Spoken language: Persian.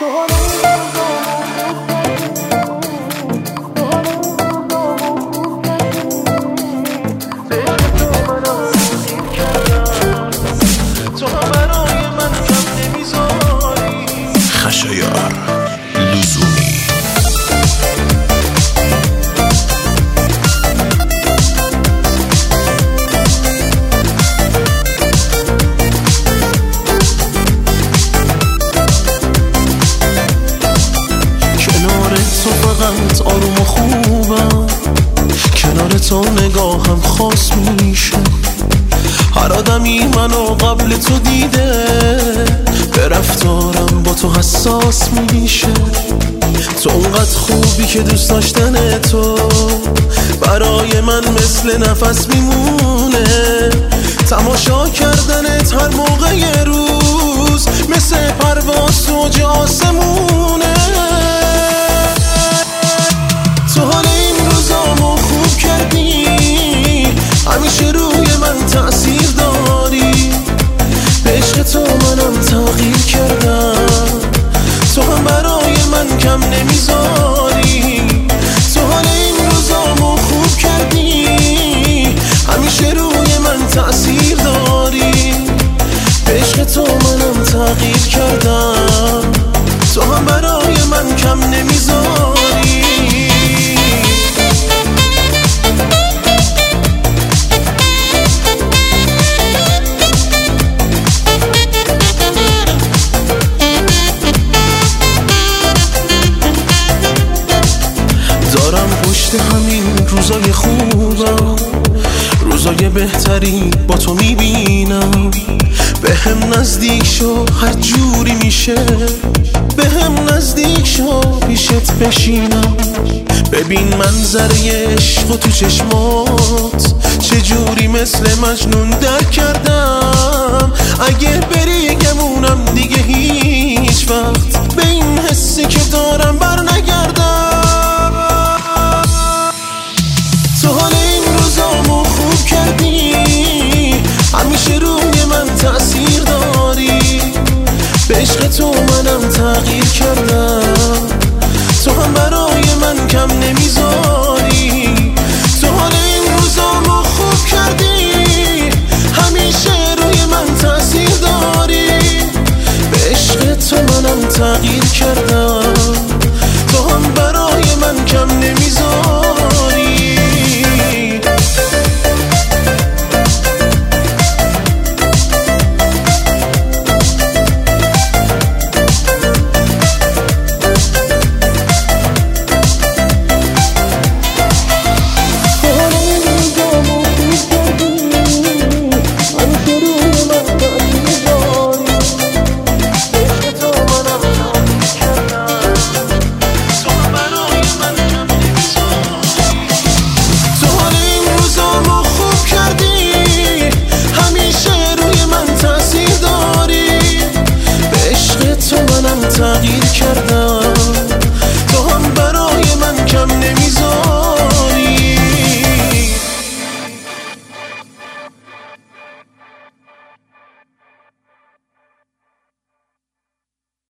خشایار لزومی. کنار تو فقط آروم و خوبم، کنار تو نگاهم خاص میشه. هر آدمی منو قبل تو دیده، به رفتارم با تو حساس میشه. تو اونقدر خوبی که دوست داشتن تو برای من مثل نفس میمونه. تماشا کردنت هر موقع روز مثل پرواز اوج آسمونه. تو حال این روزامو خوب کردی، همیشه روی من تأثیر داری. به عشق تو منم تغییر کردم، تو هم برای من کم نمیذاری. تو حال این روزامو خوب کردی، همیشه روی من تأثیر داری. به عشق تو منم تغییر کردم، تو هم برای من کم نمیذاری. دارم پشت همین روزای خوبم، روزای بهتری با تو میبینم. به هم نزدیک شو هر جوری میشه، به هم نزدیک شو پیشت بشینم. ببین منظره عشق و تو چشمات چجوری مثل مجنون درک کردم. اگه بری گمونم دیگه هیچ وقت به این حسی که دارم بر نگردم. تو حال این روزامو خوب کردی، همیشه روی من تأثیر داری. به عشق تو منم تغییر کردم، تو هم برای من کم نمیذاری. تو حال این روزامو خوب کردی، همیشه روی من تأثیر داری. به عشق تو منم تغییر کردم،